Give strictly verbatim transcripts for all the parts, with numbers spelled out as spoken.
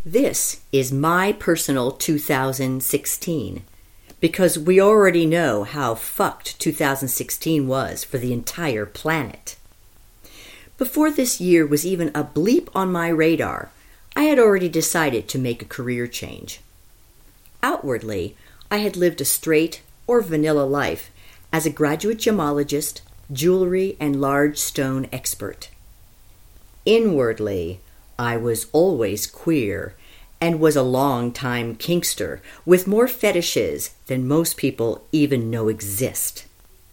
This is my personal two thousand sixteen, because we already know how fucked two thousand sixteen was for the entire planet. Before this year was even a bleep on my radar, I had already decided to make a career change. Outwardly, I had lived a straight or vanilla life as a graduate gemologist, jewelry and large stone expert. Inwardly, I was always queer and was a long-time kinkster with more fetishes than most people even know exist.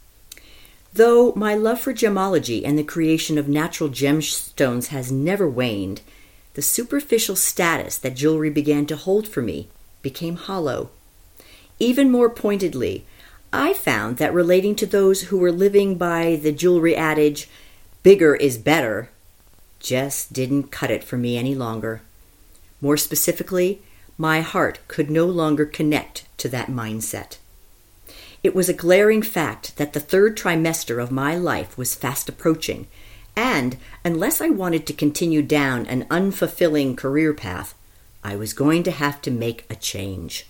Though my love for gemology and the creation of natural gemstones has never waned, the superficial status that jewelry began to hold for me became hollow. Even more pointedly, I found that relating to those who were living by the jewelry adage, bigger is better, just didn't cut it for me any longer. More specifically, my heart could no longer connect to that mindset. It was a glaring fact that the third trimester of my life was fast approaching, and unless I wanted to continue down an unfulfilling career path, I was going to have to make a change.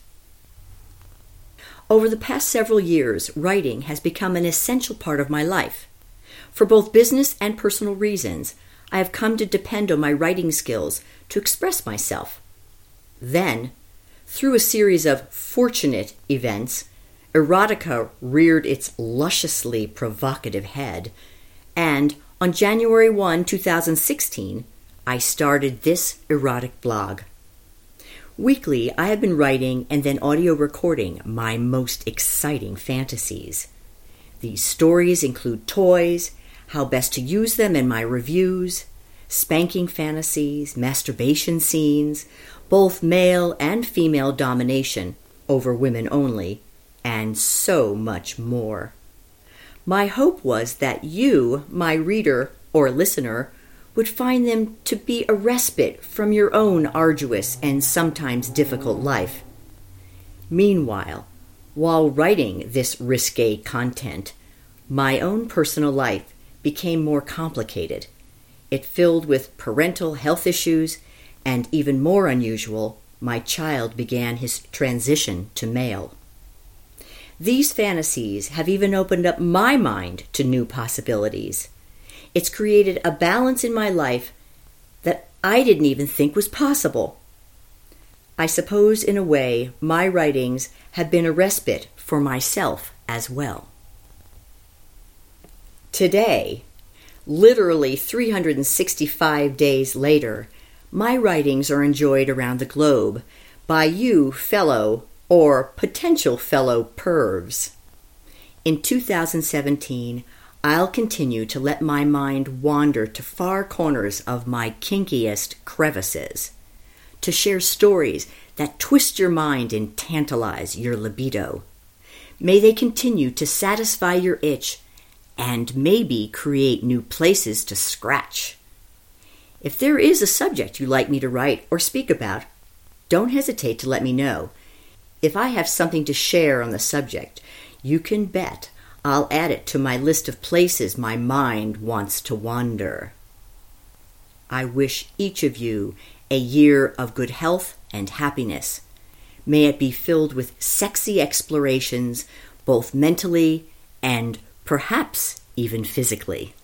Over the past several years, writing has become an essential part of my life. For both business and personal reasons, I have come to depend on my writing skills to express myself. Then, through a series of fortunate events, erotica reared its lusciously provocative head, and on January first, two thousand sixteen, I started this erotic blog. Weekly, I have been writing and then audio recording my most exciting fantasies. These stories include toys, how best to use them in my reviews, spanking fantasies, masturbation scenes, both male and female domination over women only, and so much more. My hope was that you, my reader or listener, would find them to be a respite from your own arduous and sometimes difficult life. Meanwhile, while writing this risque content, my own personal life became more complicated. It filled with parental health issues, and even more unusual, my child began his transition to male. These fantasies have even opened up my mind to new possibilities. It's created a balance in my life that I didn't even think was possible. I suppose, in a way, my writings have been a respite for myself as well. Today, literally three hundred sixty-five days later, my writings are enjoyed around the globe by you fellow or potential fellow pervs. In two thousand seventeen, I'll continue to let my mind wander to far corners of my kinkiest crevices, to share stories that twist your mind and tantalize your libido. May they continue to satisfy your itch and maybe create new places to scratch. If there is a subject you'd like me to write or speak about, don't hesitate to let me know. If I have something to share on the subject, you can bet I'll add it to my list of places my mind wants to wander. I wish each of you a year of good health and happiness. May it be filled with sexy explorations, both mentally and perhaps even physically.